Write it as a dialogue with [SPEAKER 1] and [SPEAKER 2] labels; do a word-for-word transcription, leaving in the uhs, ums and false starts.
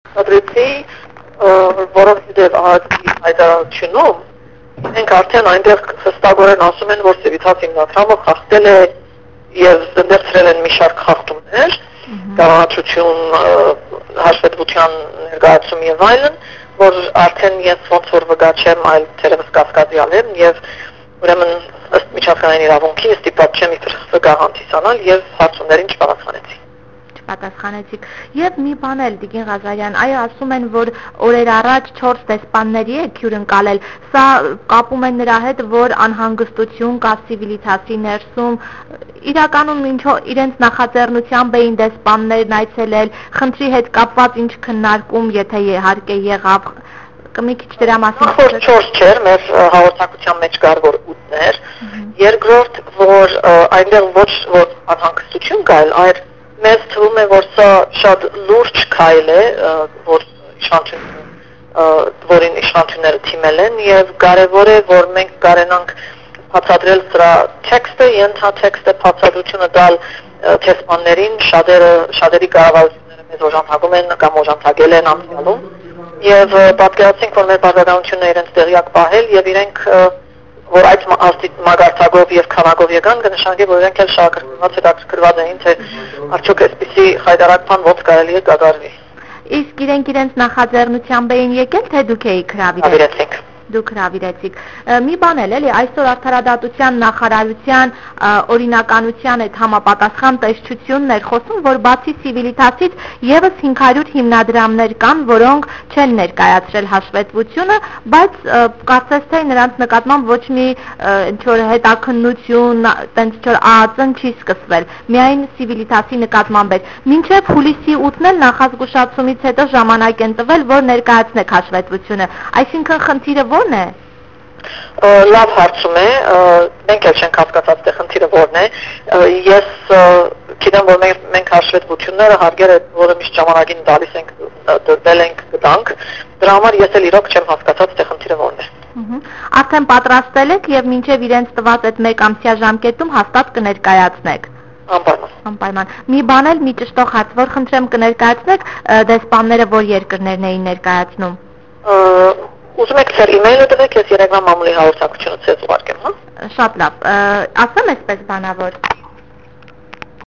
[SPEAKER 1] Պատրեցի, որովհետև ահագի հայտարարությունում իրենք արդեն այնտեղ հստակորեն ասում են, որ Civitas հիմնադրամը խախտել է եւ ընդերցրել են մի շարք խախտումներ, կառավարություն հաշվետվության ներկայացում եւ այլն, որ արդեն ես ոնց որ վկա չեմ, այլ թերևս կասկածյալ եմ եւ ուրեմն ըստ միջազգային իրավունքի ստիպված չեմ իբր վկա հանդիսանալ եւ հարցումներին չպատասխանեցի։
[SPEAKER 2] Պատասխանեցիք եւ մի բան էլ Տիկին Ղազարյան, այո, ասում են, որ օրեր առաջ չորս դեսպանների է հյուրընկալել, սա կապում են նրա հետ, որ անհանգստություն կա Civitas-ի ներսում, իրականում ինչո իրենց նախաձեռնությամբ էին դեսպաններն այցելել, խնդրի հետ կապված ինչ քննարկում, եթե իհարկե եղավ, մի քիչ դրա մասին
[SPEAKER 1] որ չորս չէր, մեր հաղորդակցության մեջ կար որ ութներ, երկրորդ, որ այնտեղ ոչ որ անհանգստություն կա, այլ մեզ թվում է, որ սա շատ լուրջ քայլ է, որ որին իշխանությունները թիմել են եւ կարեւոր է, որ մենք կարենանք բացատրել սրա տեքստը, ենթատեքստը, բացատրությունը տալ դեսպաններին, շատերը շատերի կառավարությունները մեզ օժանդակում են կամ օժանդակել են անցյալում եւ պատկերացնենք, որ մեր բաժանությունները իրենց տեղյակ պահել եւ իրենք որ այդ մագարտակով եւ քանակով եկան, կնշանակի, որ իրենք էլ շահագրգռված հետաքրքրված էին, թե արդյոք այսպիսի հայտարարման ոնց կարելի է կատարվի։
[SPEAKER 2] Իսկ իրենք իրենց նախաձեռնությամբ էին եկել, թե դուք էիք հրավիրեցիք։ Դուք հրավիրեցիք։ Մի բան էլ էլի, այսօր Արդարադատության նախարարության օրինականության այդ համապատասխան տեսչությունն էր խոսում, որ բացի Civitas-ից եւս հինգ հարյուր հիմնադրամներ կան, որոնք չեն ներկայացրել հաշվետվությունը, բայց կարծես թե նրանց նկատմամբ ոչ մի ինչ որ հետաքննություն, տենց ինչ որ ԱԱԾ-ն չի սկսվել, միայն Civitas-ի նկատմամբ էր։ Մինչև հուլիսի ութն էլ նախազգուշացումից հետո ժամանակ են տվել, որ ներկայացնեք հաշվետվությունը։ Այսինքն խնդիրը ո՞րն է։
[SPEAKER 1] Լավ հարցում է, մենք էլ չենք հասկացած թե խնդիրը ո՞րն է։ Ես գիտեմ, որ մենք հաշվետվությունները հարգերը, որը միշտ ժամանակին տալիս ենք, դրել ենք գտանք, դրա համար ես էլ իրոք չեմ հասկացած թե խնդիրը ո՞րն է։
[SPEAKER 2] Արդեն պատրաստել եք եւ մինչեւ իրենց տված այդ մեկ ամսյա ժամկետում հաստատ կներկայացնեք։
[SPEAKER 1] Անպայման։
[SPEAKER 2] Անպայման։ Մի բան էլ մի ճշտող հարց, որ խնդրեմ կներկայացնեք դեսպանները որ երկրներն էին ներկայացնում։
[SPEAKER 1] Ուզում եք ձեր email-ը տվեք, ես երեքվա մամուլի հաղորդակցությունը ցեզ ուղարկեմ, հա։
[SPEAKER 2] Շատ լավ։ Ասեմ այսպես բանավոր։